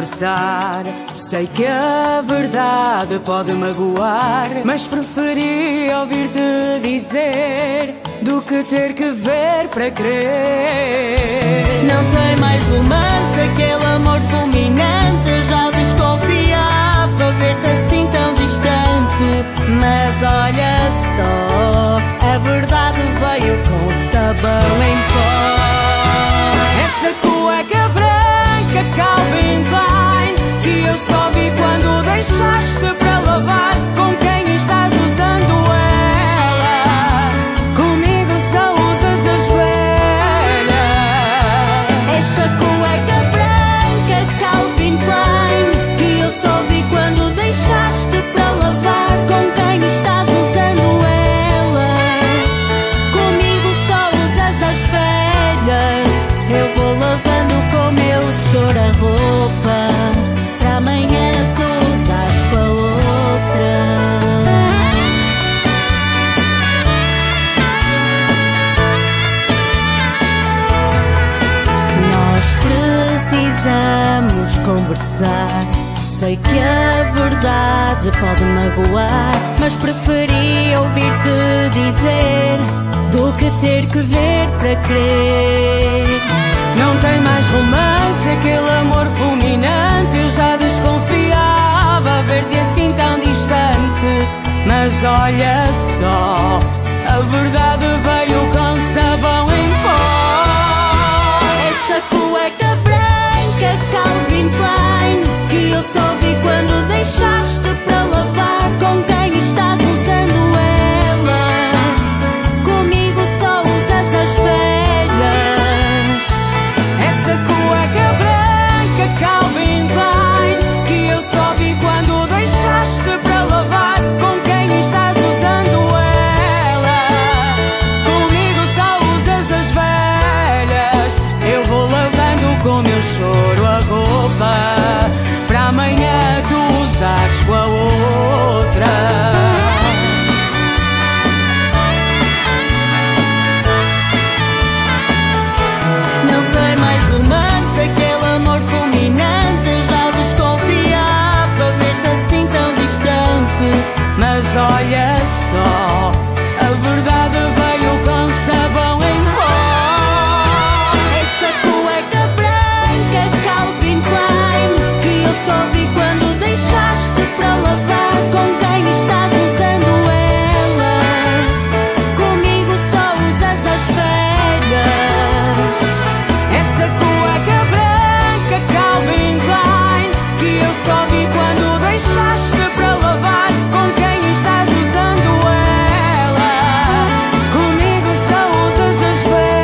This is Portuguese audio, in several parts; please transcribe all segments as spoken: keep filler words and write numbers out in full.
conversar. Sei que a verdade pode magoar, mas preferi ouvir-te dizer do que ter que ver para crer. Não tem mais romance, aquele amor fulminante. Já desconfiava ver-te assim tão distante. Mas olha só, a verdade veio com sabão em pó. Essa cueca branca Calvin Klein que eu só vi quando deixaste para lavar. Com quem estás usando ela? Comigo só usas as velhas. Essa cueca branca Calvin Klein que eu só vi quando deixaste para lavar. Com quem estás usando ela? Comigo só usas as velhas. Eu vou lavando com meu choro a roupa, para amanhã tu usas com a outra. Nós precisamos conversar. Sei que a verdade pode magoar, mas preferi ouvir-te dizer do que ter que ver para crer. Não tem mais romance, aquele amor fulminante. Eu já desconfiava ver-te assim tão distante. Mas olha só, a verdade veio com sabão em pó. Essa cueca branca Calvin Klein que eu só vi quando deixaste para lavar. Com quem estás usando ela? Comigo só usas as velhas. Essa cueca branca Calvin Klein que eu só vi quando deixaste para lavar. Com quem estás usando ela? Comigo só usas as velhas. Eu vou lavando com meu choro a roupa, para amanhã tu usas com a outra. Não tem mais romance, aquele amor fulminante. Já desconfiava ver-te assim tão distante. Mas olha só, a verdade veio com sabão em pó. Essa cueca branca Calvin Klein que eu só vi quando deixaste para lavar. Com quem estás usando ela? Comigo só usas as velhas. Essa cueca branca Calvin Klein que eu só vi quando deixaste para lavar. Com quem estás usando ela? Comigo só usas as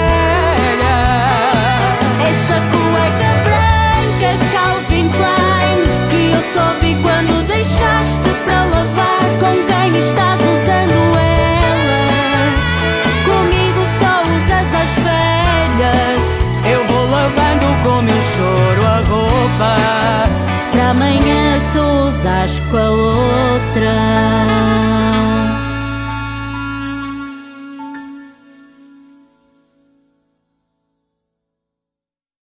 velhas. Essa cueca branca Calvin Klein que eu só vi quando deixaste para lavar. Com quem estás usando ela? Comigo só usas as velhas. Eu vou lavando com meu choro a roupa, para amanhã tu usas com a outra.